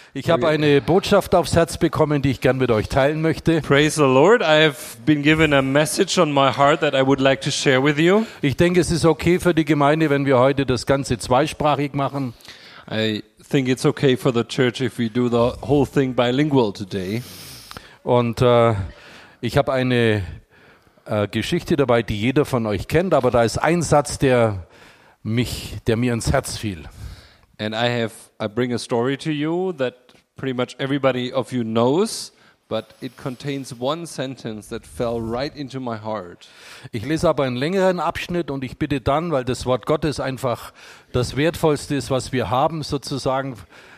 Ich habe eine Botschaft aufs Herz bekommen, die ich gern mit euch teilen möchte. Praise the Lord. I have been given a message on my heart that I would like to share with you. Ich denke, es ist okay für die Gemeinde, wenn wir heute das Ganze zweisprachig machen. I think it's okay for the church if we do the whole thing bilingual today. Und ich habe eine Geschichte dabei, die jeder von euch kennt, aber da ist ein Satz, der mir ins Herz fiel. And I bring a story to you that pretty much everybody of you knows, but it contains one sentence that fell right into my heart. Ich lese aber einen längeren Abschnitt und ich bitte dann, weil das Wort Gottes einfach das Wertvollste ist, was wir haben, sozusagen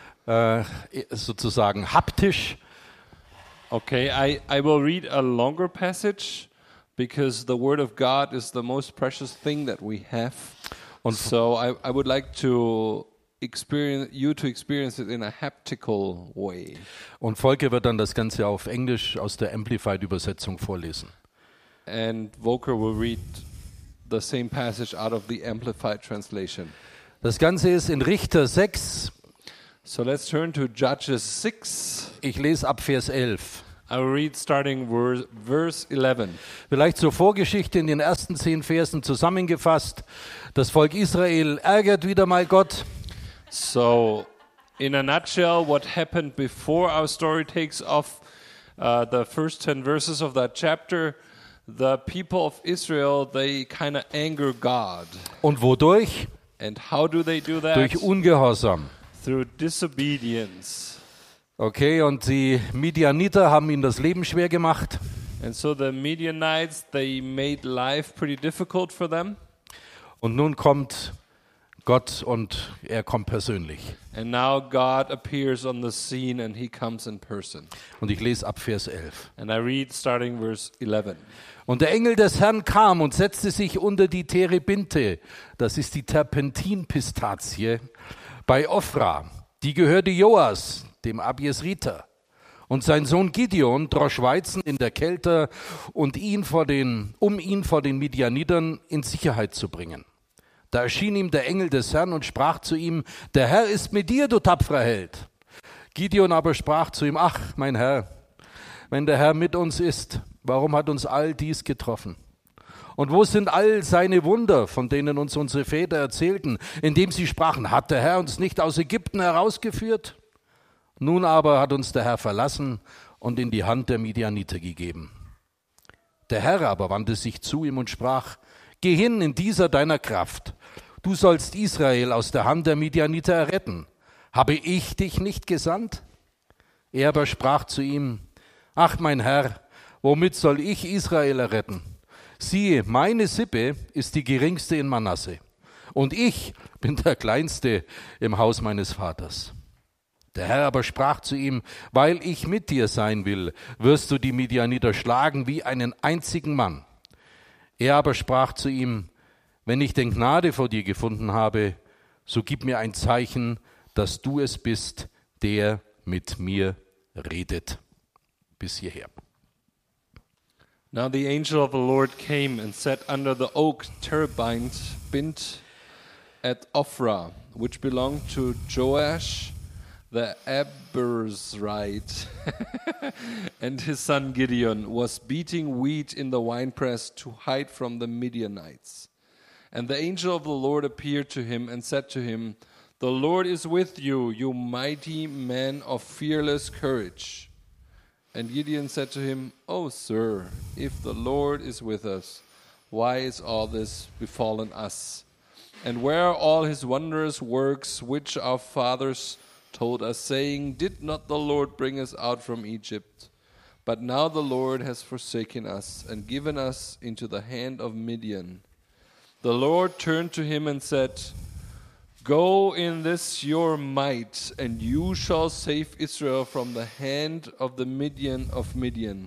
haptisch. Okay, I will read a longer passage because the Word of God is the most precious thing that we have. Und so I would like to experience it in a haptical way. Und Volker wird dann das Ganze auf Englisch aus der Amplified-Übersetzung vorlesen. And Volker will read the same passage out of the Amplified translation. Das Ganze ist in Richter 6. So let's turn to Judges 6. Ich lese ab Vers 11. I will read starting verse 11. Vielleicht zur Vorgeschichte in den ersten 10 Versen zusammengefasst. Das Volk Israel ärgert wieder mal Gott. So, in a nutshell, what happened before our story takes off, the first 10 verses of that chapter, the people of Israel, they kind of anger God. Und wodurch? And how do they do that? Durch Ungehorsam. Through disobedience. Okay, und die Midianiter haben ihnen das Leben schwer gemacht. And so the Midianites, they made life pretty difficult for them. Und nun kommt Gott und er kommt persönlich. And now God appears on the scene and he comes in person. Und ich lese ab Vers 11. And I read starting verse 11. Und der Engel des Herrn kam und setzte sich unter die Terebinte, das ist die Terpentinpistazie, bei Ophra. Die gehörte Joas, dem Abiesriter. Und sein Sohn Gideon drosch Weizen in der Kälte, um ihn vor den Midianitern in Sicherheit zu bringen. Da erschien ihm der Engel des Herrn und sprach zu ihm: Der Herr ist mit dir, du tapferer Held. Gideon aber sprach zu ihm: Ach, mein Herr, wenn der Herr mit uns ist, warum hat uns all dies getroffen? Und wo sind all seine Wunder, von denen uns unsere Väter erzählten, indem sie sprachen: Hat der Herr uns nicht aus Ägypten herausgeführt? Nun aber hat uns der Herr verlassen und in die Hand der Midianiter gegeben. Der Herr aber wandte sich zu ihm und sprach: Geh hin in dieser deiner Kraft. Du sollst Israel aus der Hand der Midianiter erretten. Habe ich dich nicht gesandt? Er aber sprach zu ihm: Ach, mein Herr, womit soll ich Israel erretten? Siehe, meine Sippe ist die geringste in Manasse, und ich bin der Kleinste im Haus meines Vaters. Der Herr aber sprach zu ihm: Weil ich mit dir sein will, wirst du die Midianiter schlagen wie einen einzigen Mann. Er aber sprach zu ihm: Wenn ich denn Gnade vor dir gefunden habe, so gib mir ein Zeichen, dass du es bist, der mit mir redet. Bis hierher. Now the angel of the Lord came and sat under the oak terebinth at Ophrah, which belonged to Joash the Abiezrite, and his son Gideon was beating wheat in the winepress to hide from the Midianites. And the angel of the Lord appeared to him and said to him, The Lord is with you, you mighty man of fearless courage. And Gideon said to him, O sir, if the Lord is with us, why is all this befallen us? And where are all his wondrous works which our fathers told us, saying, Did not the Lord bring us out from Egypt? But now the Lord has forsaken us and given us into the hand of Midian. The Lord turned to him and said, Go in this your might, and you shall save Israel from the hand of the Midian of Midian.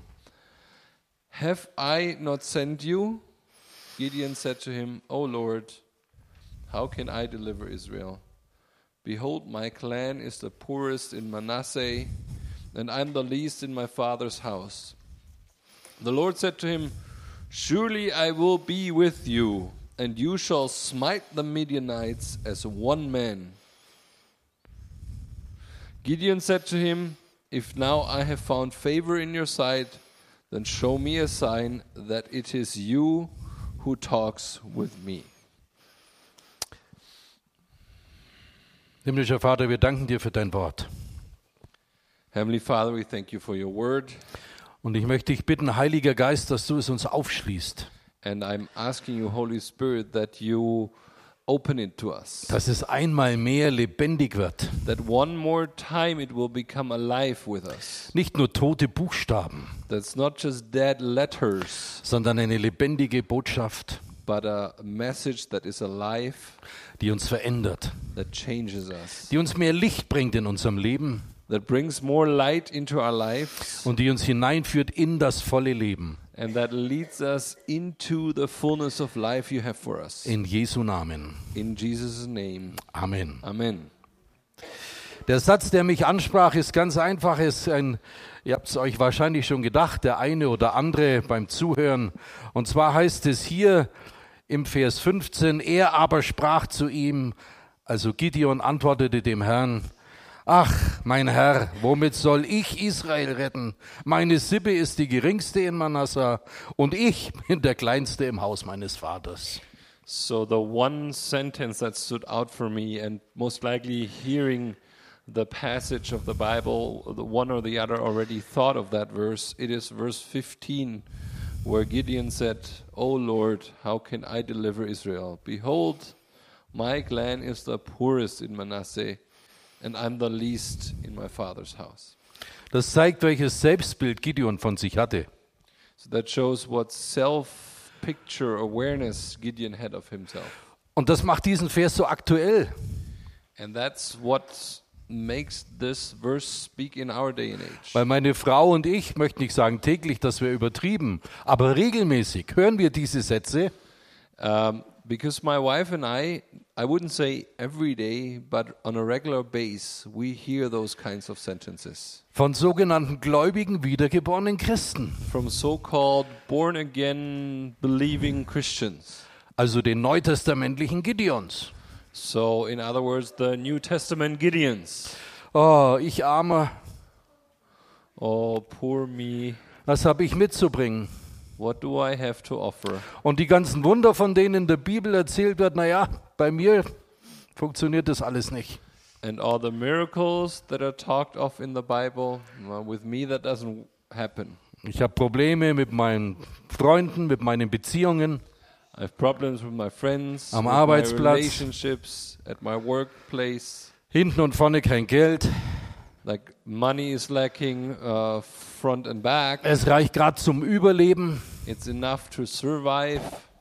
Have I not sent you? Gideon said to him, O Lord, how can I deliver Israel? Behold, my clan is the poorest in Manasseh, and I am the least in my father's house. The Lord said to him, Surely I will be with you, and you shall smite the Midianites as one man. Gideon said to him, "If now I have found favor in your sight, then show me a sign that it is you who talks with me." Himmlischer Vater, wir danken dir für dein Wort. Heavenly Father, we thank you for your word. Und ich möchte dich bitten, Heiliger Geist, dass du es uns aufschließt. And I'm asking you, Holy Spirit, that you open it to us. Dass es einmal mehr lebendig wird. That one more time it will become alive with us. Nicht nur tote Buchstaben, That's not just dead letters, sondern eine lebendige Botschaft, but a message that is alive, die uns verändert, that changes us, die uns mehr Licht bringt in unserem Leben that brings more light into our lives, und die uns hineinführt in das volle Leben. and that leads us into the fullness of life you have for us. In Jesu Namen. In Jesus' name. Amen. Amen. Der Satz, der mich ansprach, ist ganz einfach. Ihr habt es euch wahrscheinlich schon gedacht, der eine oder andere beim Zuhören. Und zwar heißt es hier im Vers 15, er aber sprach zu ihm, also Gideon antwortete dem Herrn, ach, mein Herr, womit soll ich Israel retten? Meine Sippe ist die geringste in Manasseh und ich bin der Kleinste im Haus meines Vaters. So the one sentence that stood out for me, and most likely hearing the passage of the Bible, the one or the other already thought of that verse. It is verse 15, where Gideon said, "O Lord, how can I deliver Israel? Behold, my clan is the poorest in Manasseh, and I'm the least in my father's house." Das zeigt, welches Selbstbild Gideon von sich hatte. So that shows what self-picture awareness Gideon had of himself. Und das macht diesen Vers so aktuell. And that's what makes this verse speak in our day and age. Weil meine Frau und ich, möchte nicht sagen täglich, das wäre übertrieben, aber regelmäßig hören wir diese Sätze. Because my wife and I wouldn't say every day, but on a regular base, we hear those kinds of sentences Von sogenannten gläubigen, wiedergeborenen Christen. from so-called born-again believing Christians. Also den neutestamentlichen Gideons. So, in other words, the New Testament Gideons. Oh, ich Armer, Oh, poor me. was habe ich mitzubringen? What do I have to offer? Und die ganzen Wunder, von denen in der Bibel erzählt wird, naja, bei mir funktioniert das alles nicht. And all the miracles that are talked of in the Bible, well, with me that doesn't happen. Ich habe Probleme mit meinen Freunden, mit meinen Beziehungen. I have problems with my friends, Am with my Arbeitsplatz. relationships, at my workplace. Hinten und vorne kein Geld. Like money is lacking, front and back. Es reicht gerade zum Überleben. It's enough to survive.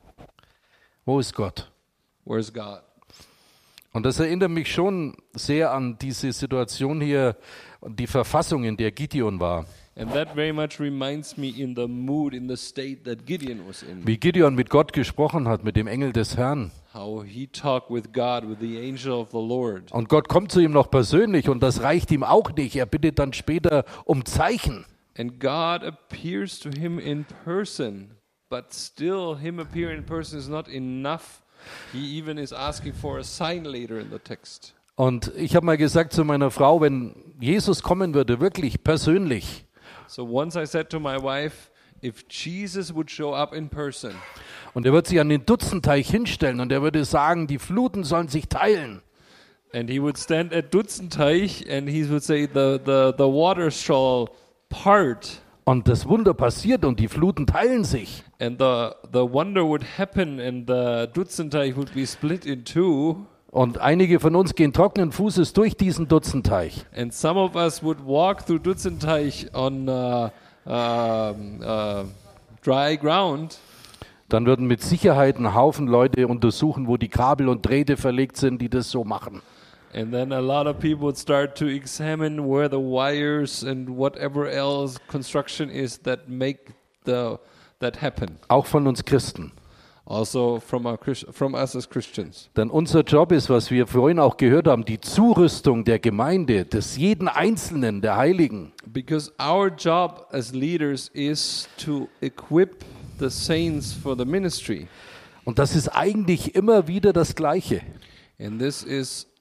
Wo ist Gott? Where's God? Und das erinnert mich schon sehr an diese Situation hier und die Verfassung, in der Gideon war. And that very much reminds me in the mood, in the state that Gideon was in. Wie Gideon mit Gott gesprochen hat, mit dem Engel des Herrn. How he talked with God, with the angel of the Lord. Und Gott kommt zu ihm noch persönlich und das reicht ihm auch nicht. Er bittet dann später um Zeichen. And God appears to him in person, but still him appearing in person is not enough. He even is asking for a sign later in the text. Und ich habe mal gesagt zu meiner Frau, wenn Jesus kommen würde, wirklich persönlich, So once I said to my wife, if Jesus would show up in person, und er wird sich an den Dutzendteich hinstellen und er würde sagen, die Fluten sollen sich teilen. and he would stand at Dutzenteich and he would say the water shall part, Und das Wunder passiert und die Fluten teilen sich. and the wonder would happen and the Dutzenteich would be split in two, Und einige von uns gehen trockenen Fußes durch diesen Dutzendteich. and some of us would walk through Dutzenteich on dry ground. Dann würden mit Sicherheit ein Haufen Leute untersuchen, wo die Kabel und Drähte verlegt sind, die das so machen. And then a lot of people would start to examine where the wires and whatever else construction is that make that happen. Auch von uns Christen. Also from us as Christians. Denn unser Job ist, was wir vorhin auch gehört haben, die Zurüstung der Gemeinde, des jeden Einzelnen, der Heiligen. Because our job as leaders is to equip the saints for the ministry. Und das ist eigentlich immer wieder das Gleiche. And this is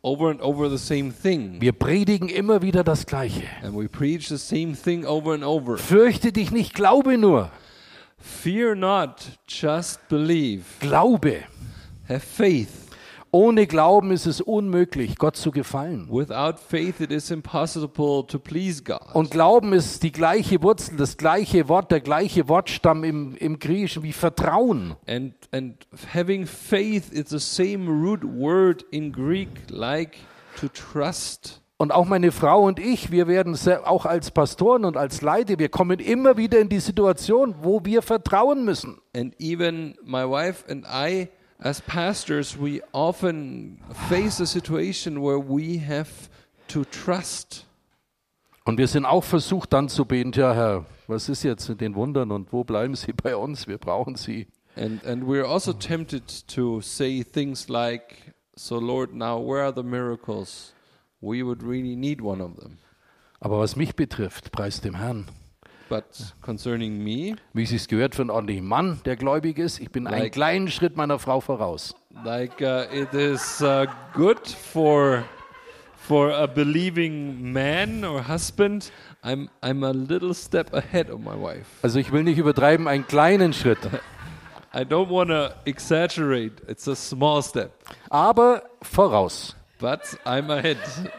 over and over the same thing. Wir predigen immer wieder das Gleiche. And we preach the same thing over and over. Fürchte dich nicht, glaube nur. Fear not, just believe. Glaube. Have faith. Ohne Glauben ist es unmöglich, Gott zu gefallen. Without faith it is impossible to please God. Und Glauben ist die gleiche Wurzel, das gleiche Wort, der gleiche Wortstamm im Griechischen wie Vertrauen. And having faith is the same root word in Greek like to trust. Und auch meine Frau und ich, wir werden auch als Pastoren und als Leiter, wir kommen immer wieder in die Situation, wo wir vertrauen müssen. And even my wife and I, as pastors, we often face a situation where we have to trust. Und wir sind auch versucht dann zu beten, ja Herr, was ist jetzt mit den Wundern und wo bleiben Sie bei uns? Wir brauchen Sie. And we're also tempted to say things like, so Lord, now where are the miracles? We would really need one of them. Aber was mich betrifft, preis dem Herrn. But concerning me, Wie es sich gehört für einen ordentlichen Mann, der gläubig ist, ich bin einen kleinen Schritt meiner Frau voraus. like it is good for a believing man or husband, I'm a little step ahead of my wife. Also ich will nicht übertreiben, einen kleinen Schritt. I don't want to exaggerate. It's a small step, Aber voraus. but I'm ahead.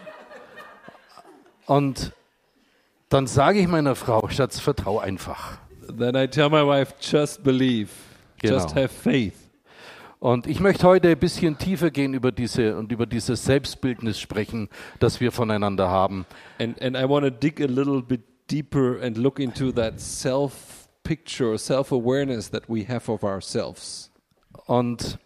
Und dann sage ich meiner Frau, Schatz, vertrau einfach. Then I tell my wife, just believe, just Genau. have faith. Und ich möchte heute ein bisschen tiefer gehen über dieses Selbstbildnis sprechen, das wir voneinander haben. And I want to dig a little bit deeper and look into that self-picture, self-awareness that we have of ourselves. Und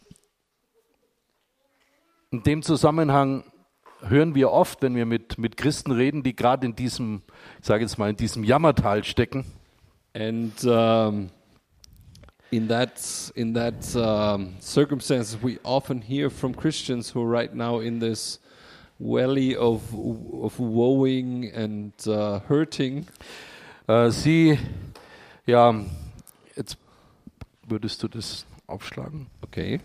in dem Zusammenhang hören wir oft, wenn wir mit Christen reden, die gerade in diesem, ich sage jetzt mal, in diesem Jammertal stecken. And in that circumstances, we often hear from Christians who are right now in this valley of woeing and hurting. Jetzt würdest du das aufschlagen. Okay.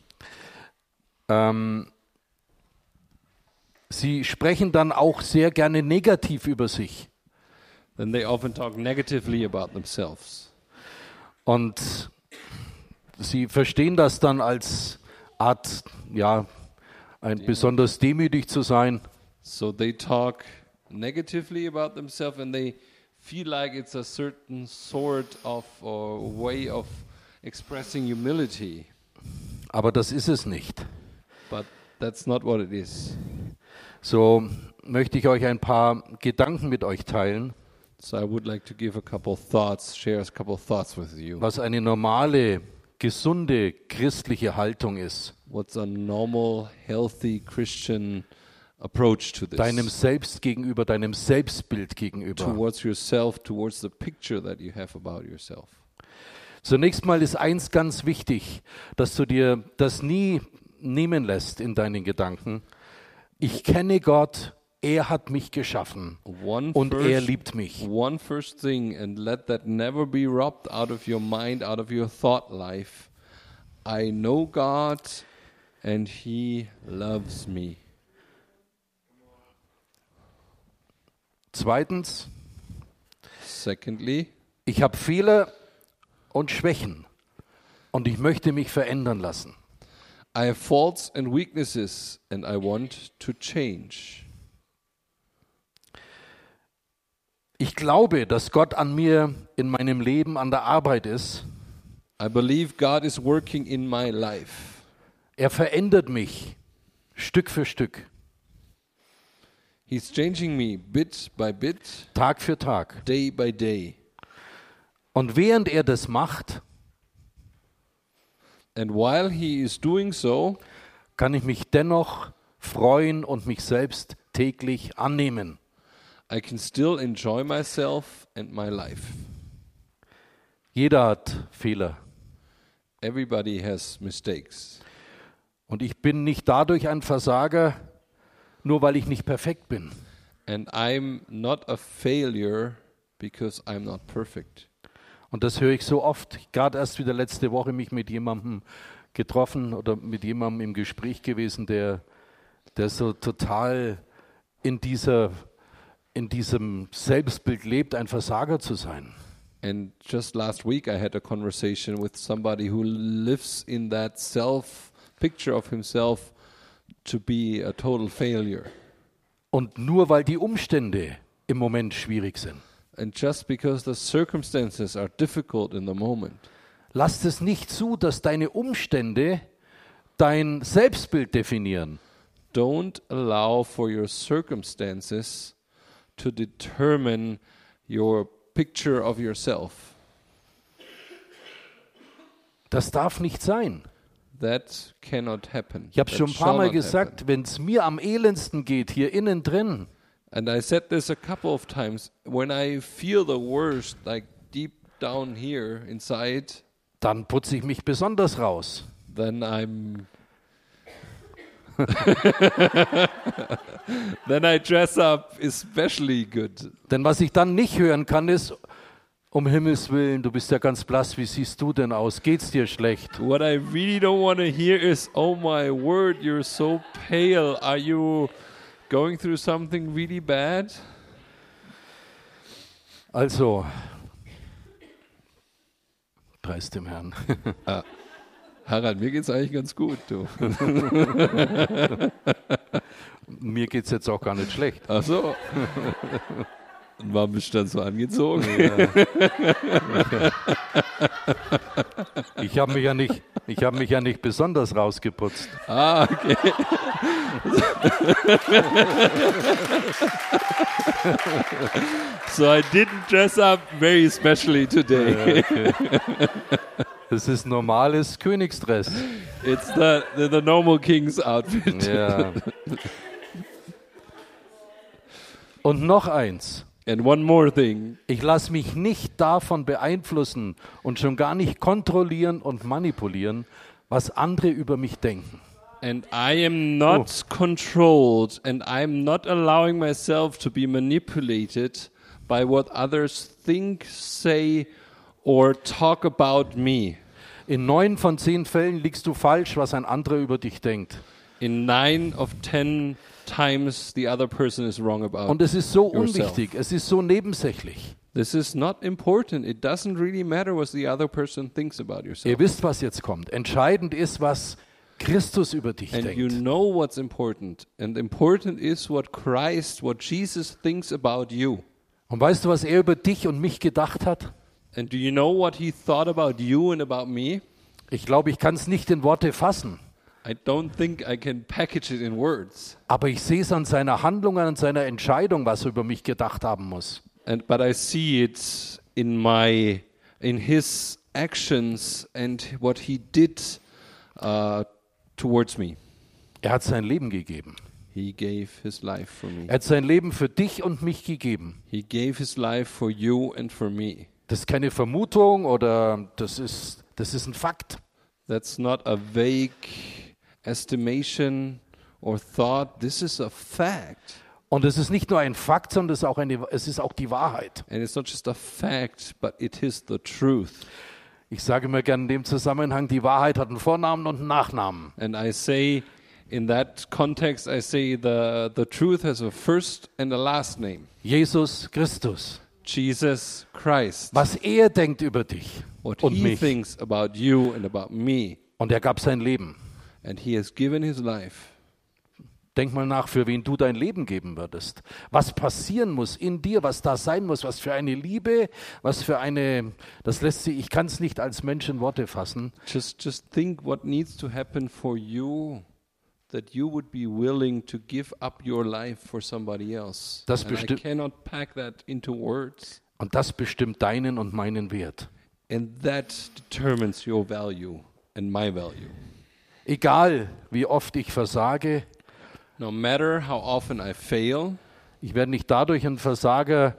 Sie sprechen dann auch sehr gerne negativ über sich. Then they often talk negatively about themselves. Und sie verstehen das dann als Art, besonders demütig zu sein. So they talk negatively about themselves and they feel like it's a certain sort of way of expressing humility. Aber das ist es nicht. But that's not what it is. So möchte ich euch ein paar Gedanken mit euch teilen, So I would like to give share a couple thoughts with you. was eine normale, gesunde christliche Haltung ist. What's a normal, healthy Christian approach to this? Deinem Selbst gegenüber, deinem Selbstbild gegenüber. Towards yourself, towards the picture that you have about yourself. Zunächst mal ist eins ganz wichtig, dass du dir das nie nehmen lässt in deinen Gedanken. Ich kenne Gott, er hat mich geschaffen und er liebt mich. One first thing, and let that never be robbed out of your mind, out of your thought life. I know God and He loves me. Zweitens, Secondly, ich habe Fehler und Schwächen und ich möchte mich verändern lassen. I have faults and weaknesses and I want to change. Ich glaube, dass Gott an mir in meinem Leben an der Arbeit ist. I believe God is working in my life. Er verändert mich Stück für Stück, He's changing me bit by bit, Tag für Tag. day by day. Und während er das macht, And while He is doing so, kann ich mich dennoch freuen und mich selbst täglich annehmen. I can still enjoy myself and my life. Jeder hat Fehler. Everybody has mistakes. Und ich bin nicht dadurch ein Versager, nur weil ich nicht perfekt bin. And I'm not a failure because I'm not perfect. Und das höre ich so oft. Gerade erst wieder letzte Woche mich mit jemandem getroffen oder mit jemandem im Gespräch gewesen, der der so total in diesem Selbstbild lebt, ein Versager zu sein. And just last week I had a conversation with somebody who lives in that picture of himself to be a total failure. Und nur weil die Umstände im Moment schwierig sind. And just because the circumstances are difficult in the moment. Lasst es nicht zu, dass deine Umstände dein Selbstbild definieren. Don't allow for your circumstances to determine your picture of yourself. Das darf nicht sein. That cannot happen. Ich habe schon ein paar Mal gesagt, wenn es mir am elendsten geht, hier innen drin, And I said this a couple of times, when I feel the worst, like deep down here inside, dann putze ich mich besonders raus. then then I dress up especially good. Denn was ich dann nicht hören kann, ist, um Himmels Willen, du bist ja ganz blass, wie siehst du denn aus? Geht's dir schlecht? What I really don't want to hear is, oh my word, you're so pale. Are you going through something really bad? Also, preis dem Herrn. Harald, mir geht's eigentlich ganz gut, du. Mir geht's jetzt auch gar nicht schlecht. Ach so. Und warum bist du dann so angezogen? Ja. Ich habe mich ja nicht besonders rausgeputzt. Ah, okay. So I didn't dress up very specially today. Okay. Das ist normales Königsdress. It's the normal king's outfit. Ja. Und noch eins. And one more thing. Ich lasse mich nicht davon beeinflussen und schon gar nicht kontrollieren und manipulieren, was andere über mich denken. And I am not controlled, and I'm not allowing myself to be manipulated by what others think, say, or talk about me. In 9 von 10 Fällen liegst du falsch, was ein anderer über dich denkt. In 9 of 10 times the other person is wrong about Und es ist so yourself. unwichtig, es ist so nebensächlich. This is not important. It doesn't really matter what the other person thinks about yourself. Ihr wisst, was jetzt kommt. Entscheidend ist, was Christus über dich And you denkt. know what's important. And important is what Christ, what Jesus thinks about you. Und weißt du, was er über dich und mich gedacht hat? And do you know what he thought about you and about me? Ich glaube, ich kann es nicht in Worte fassen. I don't think I can package it in words. Aber ich sehe es an seiner Handlung, an seiner Entscheidung, was er über mich gedacht haben muss. But I see it in his actions and what he did towards me. Er hat sein Leben gegeben. He gave his life for me. Er hat sein Leben für dich und mich gegeben. He gave his life for you and for me. Das ist keine Vermutung oder das ist ein Fakt. That's not a vague estimation or thought. This is a fact. Und es ist nicht nur ein Fakt, sondern es ist auch die Wahrheit. And it's not just a fact, but it is the truth. Ich sage mir gerne in dem Zusammenhang, die Wahrheit hat einen Vornamen und einen Nachnamen. And I say, in that context, I say the truth has a first and a last name. Jesus Christus. Jesus Christ. Was er denkt über dich What und he mich. thinks about you and about me. Und er gab sein Leben. And he has given his life. Denk mal nach, für wen du dein Leben geben würdest. Was passieren muss in dir, was da sein muss, was für eine Liebe, was für eine, ich kann es nicht als Mensch in Worte fassen. Just think what needs to happen for you, that you would be willing to give up your life for somebody else. Das And I bestimmt- cannot pack that into words. Und das bestimmt deinen und meinen Wert. And that determines your value and my value. Egal, wie oft ich versage, No matter how often I fail, ich werde nicht dadurch ein Versager,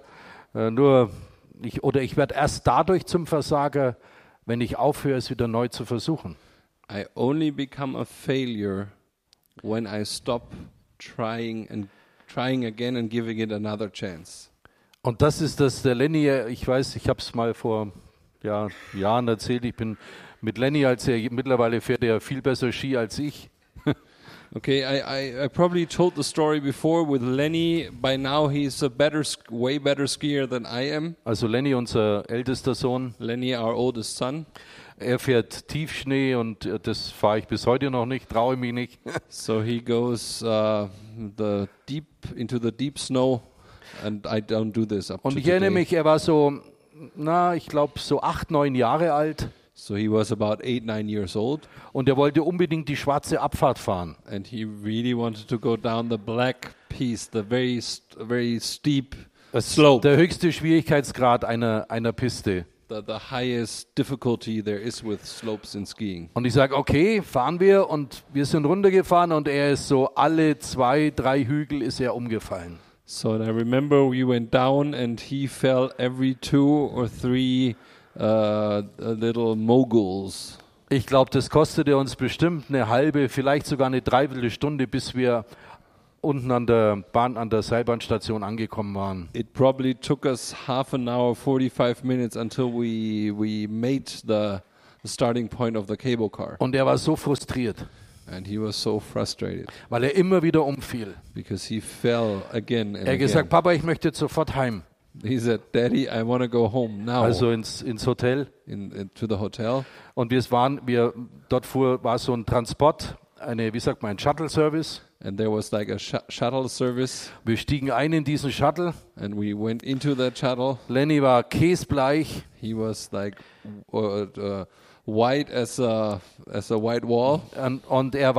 ich werde erst dadurch zum Versager, wenn ich aufhöre, es wieder neu zu versuchen. I only become a failure when I stop trying again and giving it another chance. Und das ist das, der Lenny, ich weiß, ich habe es mal vor Jahren erzählt, ich bin mit Lenny, mittlerweile fährt er viel besser Ski als ich. Okay, I probably told the story before with Lenny. By now he's a way better skier than I am. Also Lenny, unser ältester Sohn, Lenny, our oldest son. er fährt Tiefschnee und das fahre ich bis heute noch nicht, traue mich nicht. So he goes into the deep snow, and I don't do this up to Und ich erinnere today. mich, er war so, ich glaube so 8, 9 Jahre alt So he was about 8, 9 years old, und er wollte unbedingt die schwarze Abfahrt fahren. and he really wanted to go down the black piece, the very steep slope, Der höchste Schwierigkeitsgrad einer Piste. the highest difficulty there is with slopes in skiing. Und ich sage, okay, fahren wir, und wir sind runtergefahren und er ist so alle 2, 3 Hügel ist er umgefallen. So and I remember we went down, and he fell every 2 or 3 little moguls. Ich glaube, das kostete uns bestimmt eine halbe, vielleicht sogar eine Dreiviertelstunde, bis wir unten an der Seilbahnstation angekommen waren. It probably took us half an hour, 45 minutes until we made the starting point of the cable car. Und er war so frustriert, And he was so frustrated weil er immer wieder umfiel. because he fell again and Er hat gesagt, again. Papa, ich möchte jetzt sofort heim. He said, Daddy, I want to go home now. Also ins Hotel. To the hotel. Und dort war so ein Transport, ein Shuttle-Service. And there was like a shuttle service. Wir stiegen ein in diesen Shuttle. And we went into that shuttle. Lenny war käsbleich. He was like white as a white wall. Und er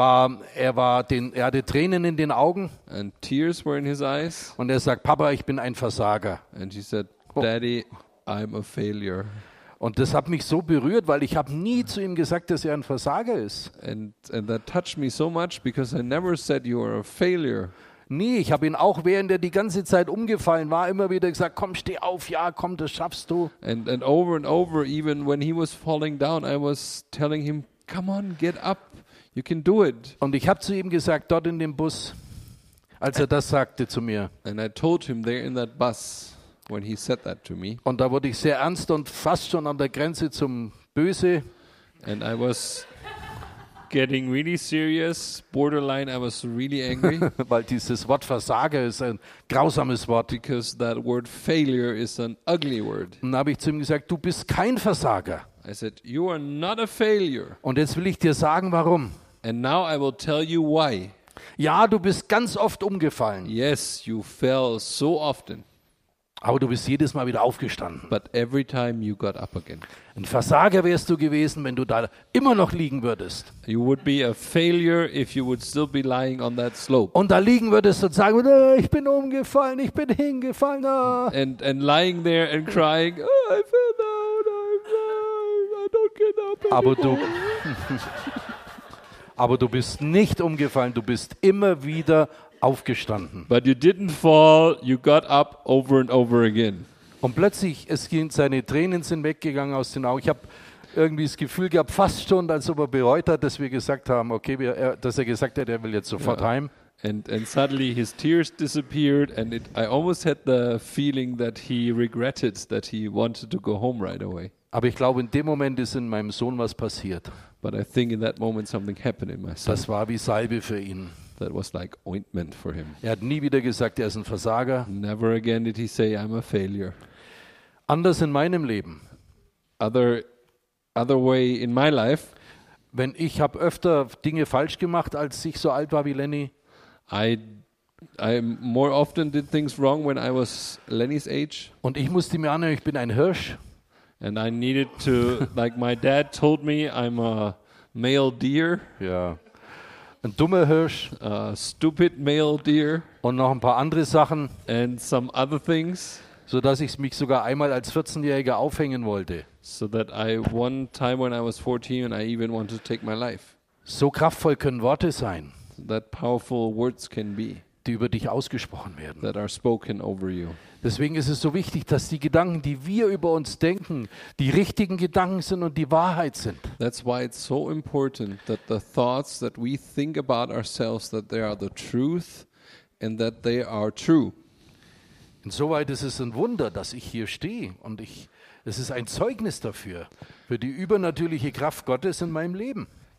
hatte Tränen in den Augen. And tears were in his eyes. Und er sagt, Papa, ich bin ein Versager. And he said, Daddy, I'm a failure. Und das hat mich so berührt, weil ich habe nie zu ihm gesagt, dass er ein Versager ist. And that touched me so much because I never said you are a failure. Nie, ich habe ihn auch, während er die ganze Zeit umgefallen war, immer wieder gesagt, komm, steh auf, ja, komm, das schaffst du. And over, even when he was falling down, I was telling him, come on, get up, you can do it. Und ich habe zu ihm gesagt, dort in dem Bus, als er das sagte zu mir. And I told him there in that bus, when he said that to me. Und da wurde ich sehr ernst und fast schon an der Grenze zum Böse. And I was getting really serious, borderline, I was really angry. Weil dieses Wort Versager ist ein grausames Wort. Because that word failure is an ugly word. Und dann habe ich zu ihm gesagt, du bist kein Versager. I said, you are not a failure. Und jetzt will ich dir sagen, warum. And now I will tell you why. Ja, du bist ganz oft umgefallen. Yes, you fell so often. Aber du bist jedes Mal wieder aufgestanden. But every time you got up again. Ein Versager wärst du gewesen, wenn du da immer noch liegen würdest. You would be a failure if you would still be lying on that slope. Und da liegen würdest und sagen, ich bin umgefallen, ich bin hingefallen. And lying there and crying, oh, I fell down, I don't get up anymore. Aber du bist nicht umgefallen, du bist immer wieder aufgestanden. But you didn't fall, you got up over and over again. Und plötzlich, seine Tränen sind weggegangen aus den Augen. Ich habe irgendwie das Gefühl gehabt, fast schon, als ob er bereut hat, dass wir gesagt haben, okay, dass er gesagt hat, er will jetzt sofort heim. And suddenly his tears disappeared, and I almost had the feeling that he regretted that he wanted to go home right away. Aber ich glaube, in dem Moment ist in meinem Sohn was passiert. But I think in that moment something happened in my son. Das war wie Salbe für ihn. That was like ointment for him. Er hat nie wieder gesagt, er ist ein Versager. Never again did he say, I'm a failure. Anders in meinem Leben. Other way in my life. Ich habe öfter Dinge falsch gemacht, als ich so alt war wie Lenny. I more often did things wrong when I was Lenny's age. Und ich musste mir anhören, ich bin ein Hirsch. And I needed to, like my dad told me, I'm a male deer. Ja. Ein dummer Hirsch. A stupid male deer. Und noch ein paar andere Sachen. And some other things. Sodass ich mich sogar einmal als 14-Jähriger aufhängen wollte. So that one time when I was 14, and I even wanted to take my life. So kraftvoll können Worte sein. That powerful words can be. Die über dich ausgesprochen werden. That are spoken over you. Deswegen ist es so wichtig, dass die Gedanken, die wir über uns denken, die richtigen Gedanken sind und die Wahrheit sind. That's why it's so important that the thoughts that we think about ourselves, that they are the truth and that they are true. Insoweit ist es ein Wunder, dass ich hier stehe und es ist ein Zeugnis dafür, für die übernatürliche Kraft Gottes in meinem Leben.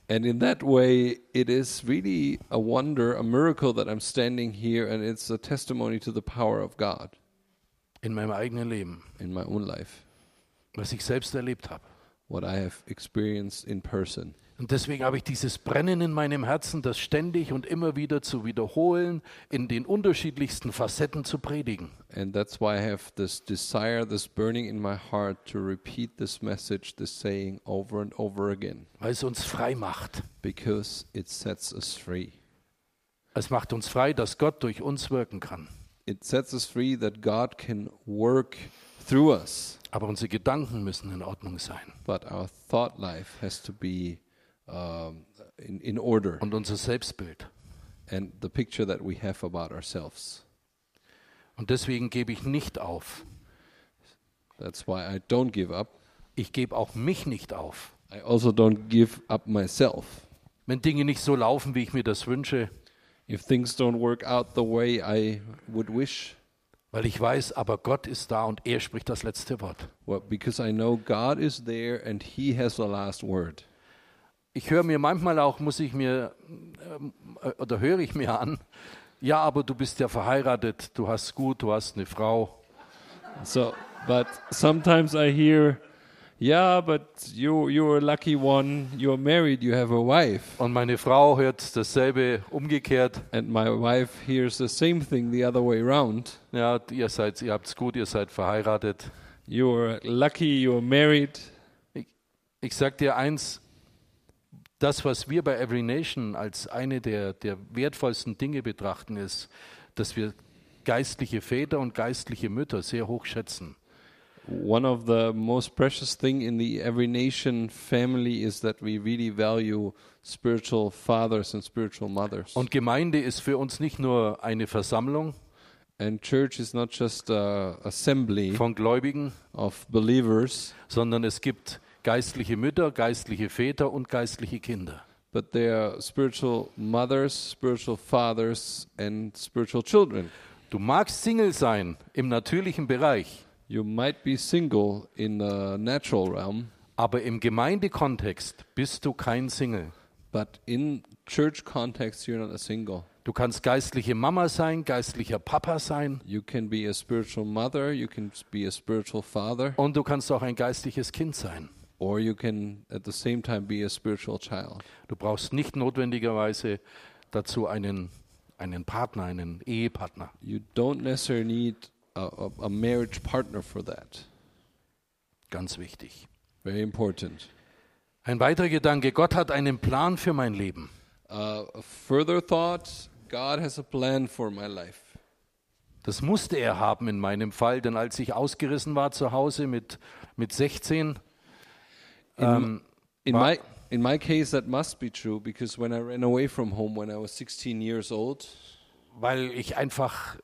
And in that way, it is really a wonder, a miracle that I'm standing here, and it's a testimony to the power of God in meinem eigenen Leben, in my own life, was ich selbst erlebt habe. what I have experienced in person. Und deswegen habe ich dieses Brennen in meinem Herzen, das ständig und immer wieder zu wiederholen, in den unterschiedlichsten Facetten zu predigen. And that's why I have this desire, this burning in my heart to repeat this message, this saying over and over again, Weil es uns frei macht. because it sets us free. Es macht uns frei, dass Gott durch uns wirken kann. It sets us free that God can work through us, Aber unsere Gedanken müssen in Ordnung sein. but our thought life has to be in order, Und unser Selbstbild. and the picture that we have about ourselves. Und deswegen gebe ich nicht auf. That's why I don't give up. Ich gebe auch mich nicht auf. I also don't give up myself. Wenn Dinge nicht so laufen, wie ich mir das wünsche, If things don't work out the way I would wish, weil ich weiß, aber Gott ist da und er spricht das letzte Wort. well, because I know God is there and He has the last word. Ich höre mir manchmal auch, höre ich mir an, ja, aber du bist ja verheiratet, du hast eine Frau. So, but sometimes I hear, yeah, but you're a lucky one. You're married. You have a wife. Und meine Frau hört dasselbe umgekehrt. And my wife hears the same thing the other way around. Ja, ihr habt's gut, ihr seid verheiratet. You're lucky. You're married. Ich sag dir eins, das, was wir bei Every Nation als eine der wertvollsten Dinge betrachten, ist, dass wir geistliche Väter und geistliche Mütter sehr hoch schätzen. One of the most precious thing in the Every Nation family is that we really value spiritual fathers and spiritual mothers. Und Gemeinde ist für uns nicht nur eine Versammlung And church is not just a assembly von Gläubigen, of believers, sondern es gibt geistliche Mütter, geistliche Väter und geistliche Kinder. but they are spiritual mothers, spiritual fathers, and spiritual children. Du magst Single sein im natürlichen Bereich, You might be single in the natural realm, aber im Gemeindekontext bist du kein Single. but in church context, you're not a single. Du kannst geistliche Mama sein, geistlicher Papa sein You can be a spiritual mother, you can be a spiritual father, und du kannst auch ein geistliches Kind sein. or you can at the same time be a spiritual child. Du brauchst nicht notwendigerweise dazu einen Partner, einen Ehepartner. You don't necessarily need a marriage partner for that. Ganz wichtig. Very important. Ein weiterer Gedanke, Gott hat einen Plan für mein Leben. A further thought, God has a plan for my life. Das musste er haben in meinem Fall, denn als ich ausgerissen war zu Hause mit 16, In Wa- my case, that must be true, because when I ran away from home when I was 16 years old, weil ich einfach,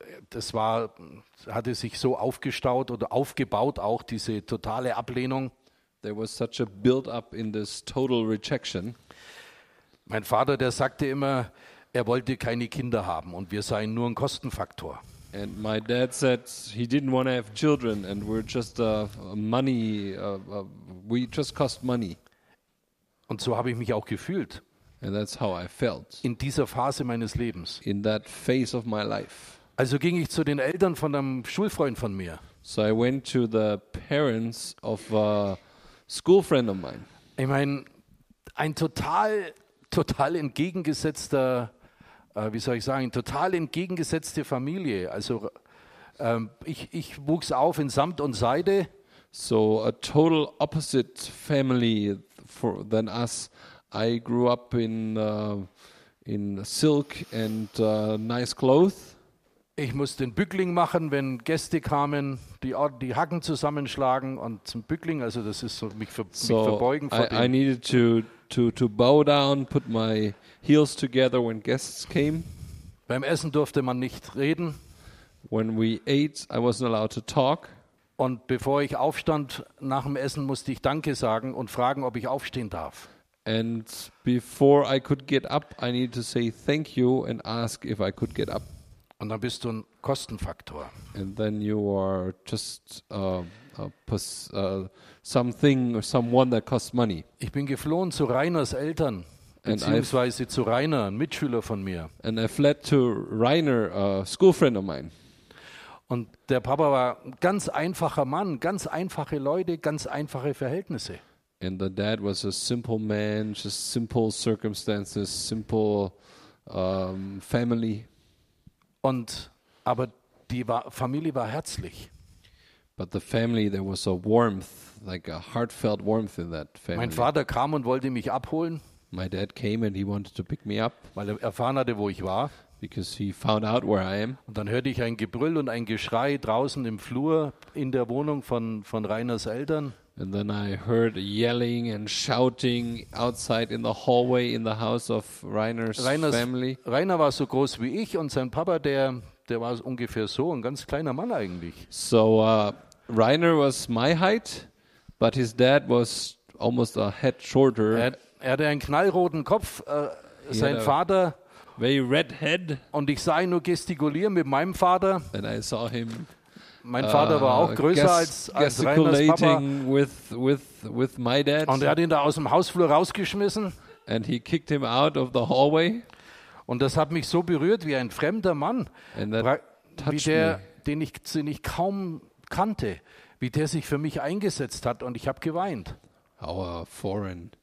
hatte sich so aufgestaut oder aufgebaut, auch diese totale Ablehnung. there was such a build-up in this total rejection. Mein Vater, der sagte immer, er wollte keine Kinder haben und wir seien nur ein Kostenfaktor. And my dad said he didn't want to have children, and we're just we just cost money. Und so habe ich mich auch gefühlt And that's how I felt in dieser Phase meines Lebens. in that phase of my life. Also ging ich zu den Eltern von einem Schulfreund von mir. So I went to the parents of a school friend of mine. Ich meine, ein total entgegengesetzter, total entgegengesetzte Familie. Also ich wuchs auf in Samt und Seide. So a total opposite family than us. I grew up in silk and nice clothes. Ich musste den Bückling machen, wenn Gäste kamen, die Hacken zusammenschlagen und zum Bückling, also das ist so mich verbeugen vor I dem. needed to bow down, put my heels together when guests came. Beim Essen durfte man nicht reden When we ate, I wasn't allowed to talk. und bevor ich aufstand nach dem Essen, musste ich Danke sagen und fragen, ob ich aufstehen darf. And before I could get up, I needed to say thank you and ask if I could get up. Und dann bist du ein Kostenfaktor. And then you are just something or someone that costs money. Ich bin geflohen zu Rainers Eltern beziehungsweise zu Rainer, ein Mitschüler von mir. And I fled to Rainer, a school friend of mine. Und der Papa war ein ganz einfacher Mann, ganz einfache Leute, ganz einfache Verhältnisse. And the dad was a simple man, just simple circumstances, simple family. Aber die Familie war herzlich. But the family, there was a warmth, like a heartfelt warmth in that family. Mein Vater kam und wollte mich abholen, My dad came and he wanted to pick me up weil er erfahren hatte, wo ich war. because he found out where I am. Und dann hörte ich ein Gebrüll und ein Geschrei draußen im Flur in der Wohnung von Rainers Eltern. And then I heard yelling and shouting outside in the hallway in the house of Rainer's family. Rainer war so groß wie ich und sein Papa, der war ungefähr so, ein ganz kleiner Mann eigentlich. So Rainer was my height, but his dad was almost a head shorter. Er hatte einen knallroten Kopf, sein Ja. Vater, Very red head. und ich sah ihn nur gestikulieren mit meinem Vater. And I saw him Mein Vater war auch größer als Rainers Papa. gesticulating with my dad. Und er hat ihn da aus dem Hausflur rausgeschmissen. And he kicked him out of the hallway. Und das hat mich so berührt, wie ein fremder Mann, And that wie touched der, me. den ich kaum kannte, wie der sich für mich eingesetzt hat, und ich habe geweint. How a foreign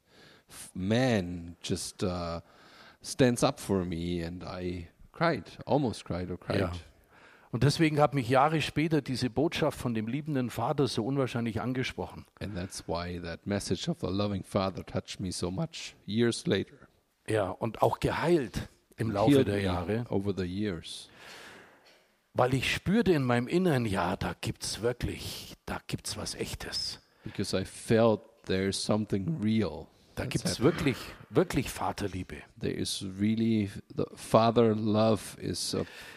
man just stands up for me, and I cried, almost cried or cried. Ja. Und deswegen hat mich Jahre später diese Botschaft von dem liebenden Vater so unwahrscheinlich angesprochen. And that's why that message of the loving Father touched me so much years later. Ja, und auch geheilt im Laufe Healed der me Jahre, over the years. weil ich spürte in meinem Inneren, ja, da gibt's was Echtes. Because I felt there's something real. Da that's gibt's happening. wirklich Vaterliebe. There is really the father love is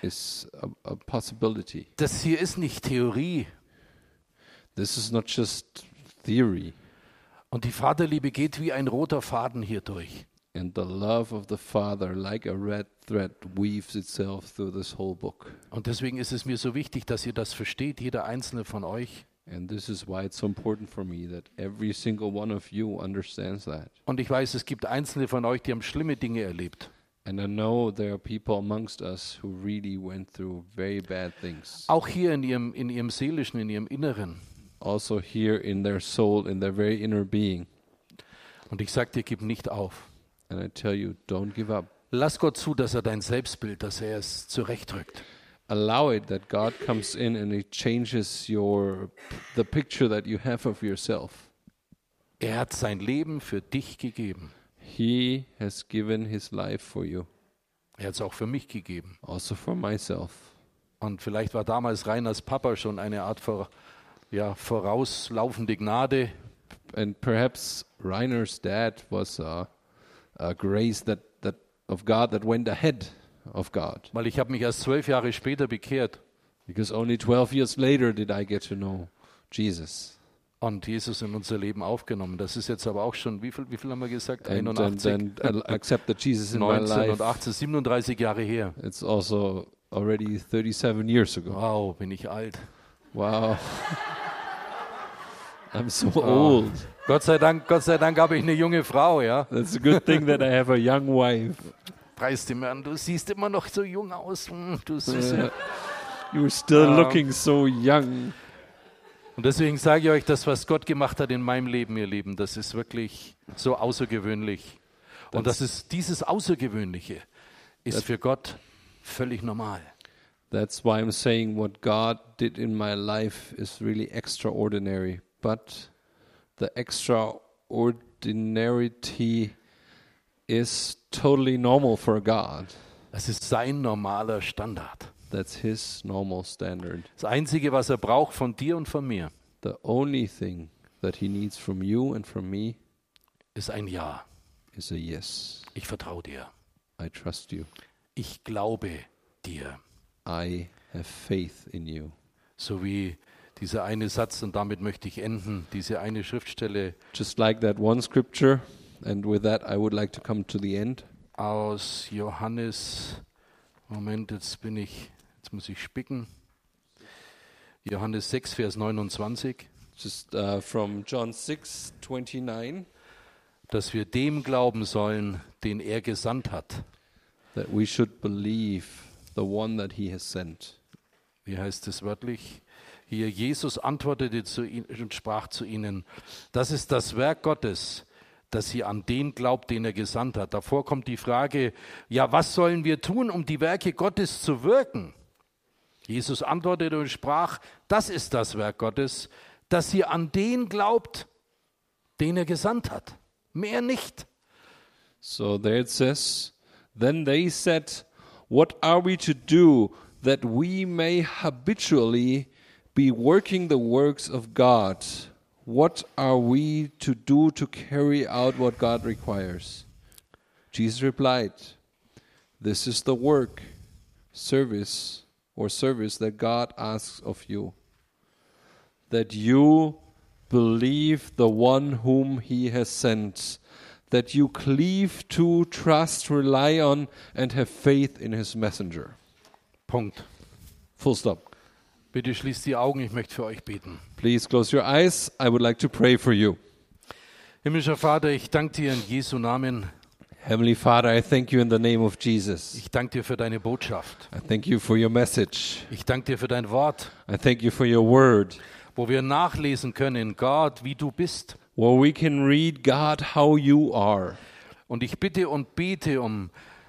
a possibility. Das hier ist nicht Theorie. This is not just theory. Und die Vaterliebe geht wie ein roter Faden hier durch. And the love of the Father, like a red thread, weaves itself through this whole book. Und deswegen ist es mir so wichtig, dass ihr das versteht, jeder einzelne von euch. And this is why it's so important for me that every single one of you understands that. Und ich weiß, es gibt einzelne von euch, die haben schlimme Dinge erlebt. And I know there are people amongst us who really went through very bad things. Auch hier in ihrem Seelischen, in ihrem Inneren. Also here in their soul, in their very inner being. Und ich sage dir, gib nicht auf. And I tell you, don't give up. Lass Gott zu, dass er dein Selbstbild, dass er es zurechtrückt. Allow it that God comes in and He changes the picture that you have of yourself. Er hat sein Leben für dich gegeben. He has given His life for you, Er hat es auch für mich gegeben. also for myself. Und vielleicht war damals Rainers Papa schon eine Art vorauslaufende Gnade. And perhaps Rainer's dad was a grace that of God that went ahead of God. Weil ich habe mich erst 12 Jahre später bekehrt. Because only 12 years later did I get to know Jesus. Und Jesus in unser Leben aufgenommen. Das ist jetzt aber auch schon, wie viel haben wir gesagt? And 81, I accepted Jesus in my 19 life. und 18, 37 Jahre her. It's also already 37 years ago. Wow, bin ich alt. Wow. I'm so old. Gott sei Dank habe ich eine junge Frau, ja. That's a good thing that I have a young wife. Preis dem Herrn, du siehst immer noch so jung aus. Du Süße. You're still Ja. looking so young. Und deswegen sage ich euch, das, was Gott gemacht hat in meinem Leben, ihr Lieben, das ist wirklich so außergewöhnlich. Und dieses Außergewöhnliche ist für Gott völlig normal. That's why I'm saying what God did in my life is really extraordinary. But the extraordinarity is totally normal for God. Das ist sein normaler Standard. That's His normal standard. Das Einzige, was er braucht von dir und von mir, The only thing that He needs from you and from me ist ein Ja. is a yes. Ich vertraue dir. I trust you. Ich glaube dir. I have faith in you. So wie dieser eine Satz, und damit möchte ich enden, diese eine Schriftstelle Just like that one scripture, and with that I would like to come to the end. aus Johannes, Moment, jetzt muss ich spicken. Johannes 6, Vers 29. Just from John 6:29. dass wir dem glauben sollen, den er gesandt hat. that we should believe the one that he has sent. Wie heißt es wörtlich? Hier, Jesus antwortete zu ihnen und sprach zu ihnen, das ist das Werk Gottes, dass ihr an den glaubt, den er gesandt hat. Davor kommt die Frage, ja, was sollen wir tun, um die Werke Gottes zu wirken? Jesus antwortete und sprach, das ist das Werk Gottes, dass ihr an den glaubt, den er gesandt hat. Mehr nicht. So there it says, then they said, what are we to do that we may habitually be working the works of God? What are we to do to carry out what God requires? Jesus replied, this is the work, service that God asks of you, that you believe the one whom he has sent, that you cleave to, trust, rely on, and have faith in his messenger. Punkt. Full stop. Bitte schließt die Augen, ich möchte für euch beten. Please close your eyes. I would like to pray for you. Himmlischer Vater, ich danke dir in Jesu Namen. Heavenly Father, I thank you in the name of Jesus. Ich danke dir für deine Botschaft. I thank you for your message. Ich danke dir für dein Wort, I thank you for your word, wo wir nachlesen können, Gott, wie du bist. where we can read, God, how you are. Und ich bitte und bete um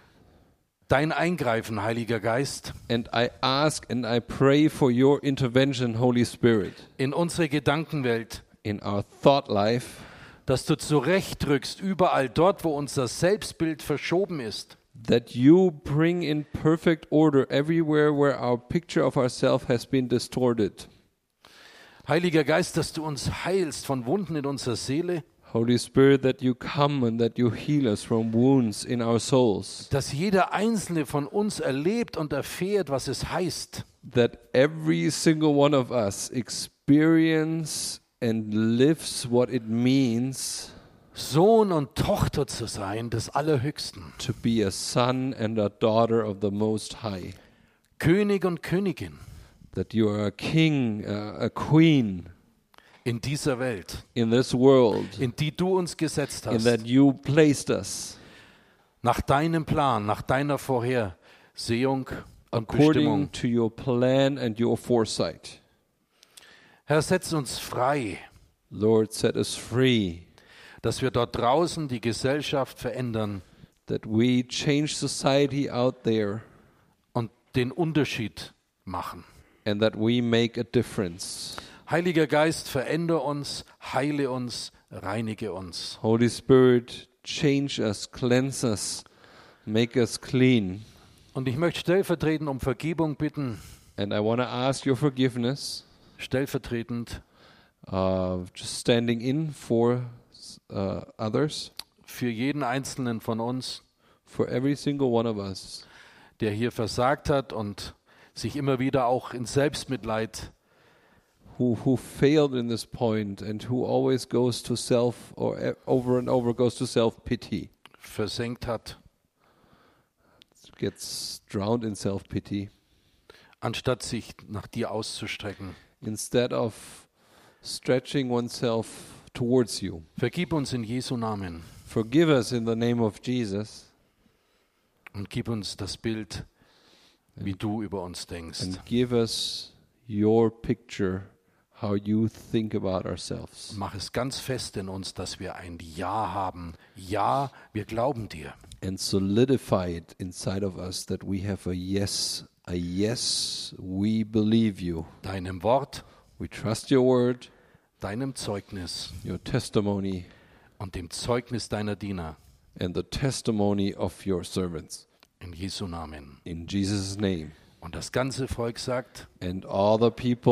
dein Eingreifen, Heiliger Geist, And I ask and I pray for your intervention, Holy Spirit, in unsere Gedankenwelt, in our thought life, dass du zurechtrückst, überall dort, wo unser Selbstbild verschoben ist. that you bring in perfect order everywhere where our picture of ourselves has been distorted. Heiliger Geist, dass du uns heilst von Wunden in unserer Seele, Holy Spirit, that you come and that you heal us from wounds in our souls, dass jeder Einzelne von uns erlebt und erfährt, was es heißt, that every single one of us experience and lives what it means Sohn und Tochter zu sein des Allerhöchsten, to be a son and a daughter of the Most High, König und Königin that you are a king, a queen in dieser Welt, in this world, in die du uns gesetzt in hast, that you placed us nach deinem Plan, nach deiner Vorhersehung und according Bestimmung. to your plan and your foresight. Herr, setz uns frei, Lord, set us free, dass wir dort draußen die Gesellschaft verändern that we change society out there und den Unterschied machen. and that we make a difference. Heiliger Geist, verändere uns, heile uns, reinige uns. Holy Spirit, change us, cleanse us, make us clean. Und ich möchte stellvertretend um Vergebung bitten, And I want to ask your forgiveness, stellvertretend just standing in for others, für jeden Einzelnen von uns, for every single one of us der hier versagt hat und sich immer wieder auch in Selbstmitleid who failed in this point and who always goes to self or over and over goes to self-pity, versenkt hat, gets drowned in self-pity, anstatt sich nach dir auszustrecken. instead of stretching oneself towards you. Vergib uns in Jesu Namen Forgive us in the name of Jesus und gib uns das Bild, wie du über uns denkst. and give us your picture, how you think about ourselves. Mach es ganz fest in uns, dass wir ein Ja haben. Ja, wir glauben dir. And solidify it inside of us that we have a yes, we believe you. Deinem Wort, We trust your word, deinem Zeugnis your testimony, und dem Zeugnis deiner Diener. and the testimony of your servants. In Jesu Namen. In Jesus' name. Und das ganze Volk sagt, And all the people